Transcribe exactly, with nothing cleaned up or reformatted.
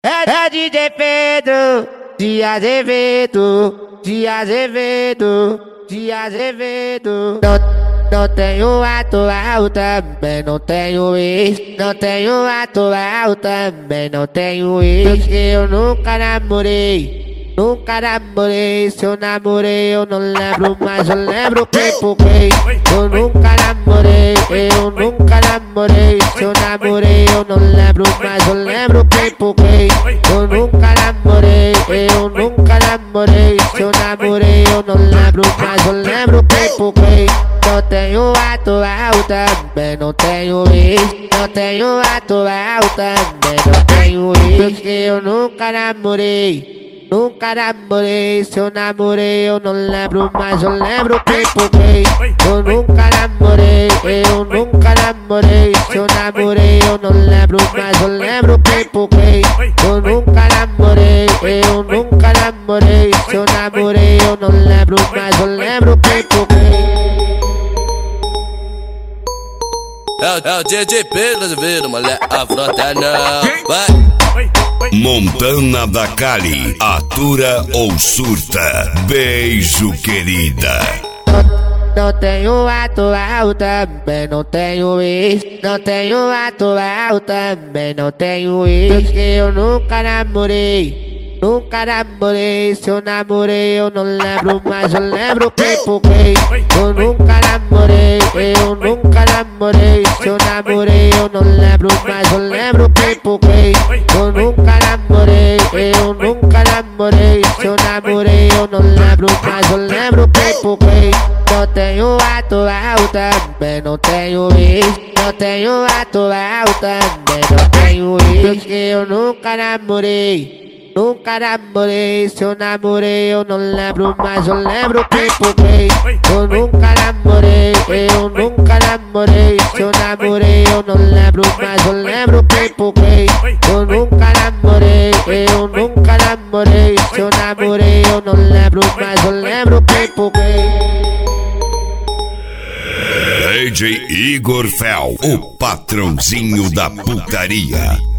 É, é D J Pedro de Azevedo, de Azevedo, de Azevedo. Não, não tenho atual, também não tenho ex. Não tenho atual, também não tenho ex. Porque eu nunca namorei, nunca namorei. Se eu namorei eu não lembro, mas eu lembro quem por quem. Eu nunca namorei, eu nunca namorei. Se eu namorei eu não lembro, mas eu lembro quem por quem. Eu nunca namorei, eu nunca namorei. Se eu namorei eu não lembro, mas eu lembro quem por quem. Não tenho atual, também não tenho ex. Não tenho atual, também não tenho ex. Porque eu nunca namorei, nunca namorei. Se eu namorei eu não lembro, mas eu lembro quem por quem. Eu nunca namorei, eu nunca namorei. Se eu namorei eu não lembro, mas eu lembro quem por quem. Eu nunca namorei, eu nunca namorei. Se eu namorei eu não lembro, mas eu lembro quem por quem. É o, é o D J Pedro Azevedo, mulher, afronta não. Vai! Montana da Cali, atura ou surta? Beijo, querida. Não tenho atual, também não tenho ex. Não tenho atual, também não tenho ex. Porque eu nunca namorei, nunca namorei. Se eu namorei eu não lembro, mas eu lembro quem por quem. Eu nunca namorei, eu nunca namorei. Se eu namorei eu não lembro, mas eu lembro quem por quem. Eu nunca namorei, eu nunca namorei. Se eu namorei eu não lembro, mas eu lembro quem por quem. Não tenho atual, também não tenho ex. Não tenho atual, também não tenho ex. Porque eu nunca namorei, nunca namorei. Se eu namorei eu não lembro, mas eu lembro quem por quem. Eu nunca namorei, eu nunca namorei. Se eu namorei eu não lembro, mas eu lembro quem por quem. Eu nunca namorei, eu nunca namorei. Se eu namorei eu não lembro, mas eu lembro quem por quem. D J Igor Fel, o patrãozinho da putaria.